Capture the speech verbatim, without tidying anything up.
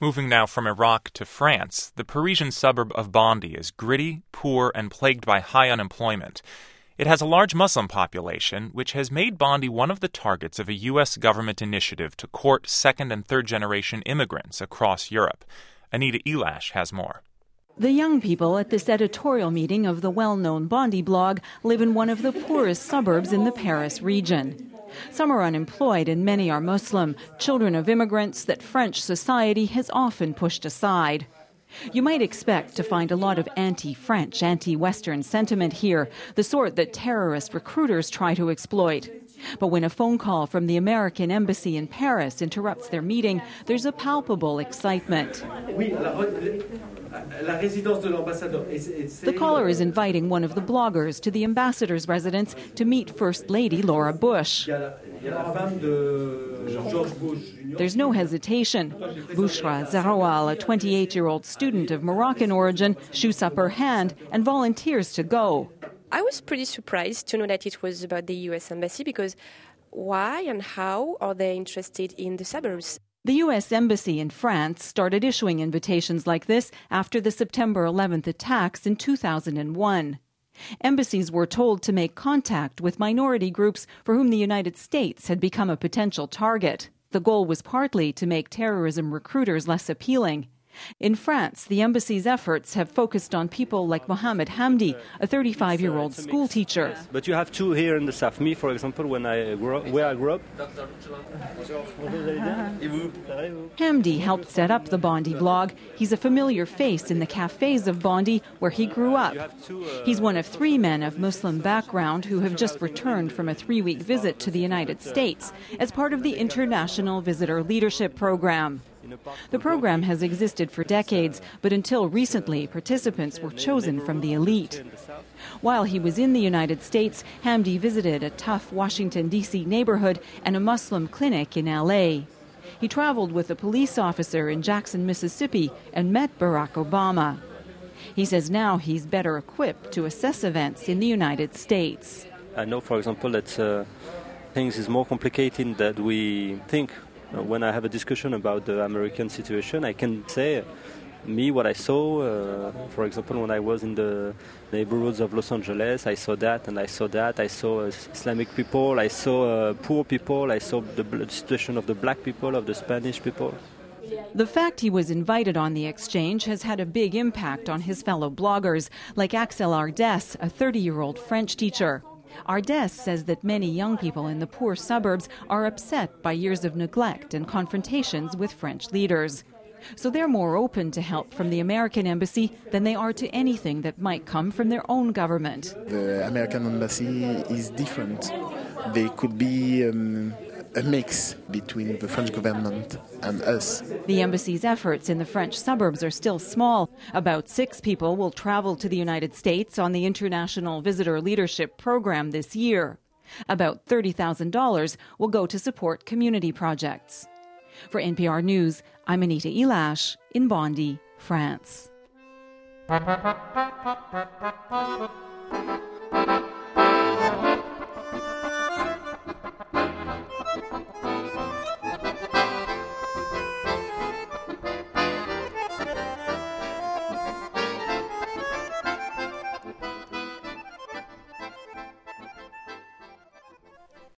Moving now from Iraq to France, the Parisian suburb of Bondy is gritty, poor, and plagued by high unemployment. It has a large Muslim population, which has made Bondy one of the targets of a U S government initiative to court second- and third-generation immigrants across Europe. Anita Elash has more. The young people at this editorial meeting of the well-known Bondy blog live in one of the poorest suburbs in the Paris region. Some are unemployed and many are Muslim, children of immigrants that French society has often pushed aside. You might expect to find a lot of anti-French, anti-Western sentiment here, the sort that terrorist recruiters try to exploit. But when a phone call from the American embassy in Paris interrupts their meeting, there's a palpable excitement. The caller is inviting one of the bloggers to the ambassador's residence to meet First Lady Laura Bush. There's no hesitation. Bouchra Zeroual, a twenty-eight-year-old student of Moroccan origin, shoots up her hand and volunteers to go. I was pretty surprised to know that it was about the U S Embassy, because why and how are they interested in the suburbs? The U S Embassy in France started issuing invitations like this after the September eleventh attacks in two thousand one. Embassies were told to make contact with minority groups for whom the United States had become a potential target. The goal was partly to make terrorism recruiters less appealing. In France, the embassy's efforts have focused on people like Mohamed Hamdi, a thirty-five-year-old school teacher. But you have two here in the south. Me, for example, when I grew up, where I grew up. Hamdi helped set up the Bondy blog. He's a familiar face in the cafes of Bondy, where he grew up. He's one of three men of Muslim background who have just returned from a three-week visit to the United States as part of the International Visitor Leadership Program. The program has existed for decades, but until recently, participants were chosen from the elite. While he was in the United States, Hamdi visited a tough Washington, D C neighborhood and a Muslim clinic in L A. He traveled with a police officer in Jackson, Mississippi, and met Barack Obama. He says now he's better equipped to assess events in the United States. I know, for example, that uh, things is more complicated than we think. When I have a discussion about the American situation, I can say, me, what I saw, uh, for example, when I was in the neighborhoods of Los Angeles, I saw that and I saw that. I saw uh, Islamic people, I saw uh, poor people, I saw the, the situation of the black people, of the Spanish people. The fact he was invited on the exchange has had a big impact on his fellow bloggers, like Axel Ardès, a thirty-year-old French teacher. Ardès says that many young people in the poor suburbs are upset by years of neglect and confrontations with French leaders. So they're more open to help from the American embassy than they are to anything that might come from their own government. The American embassy is different. They could be um, a mix between the French government and us. The embassy's efforts in the French suburbs are still small. About six people will travel to the United States on the International Visitor Leadership Program this year. About thirty thousand dollars will go to support community projects. For N P R News, I'm Anita Elash in Bondy, France.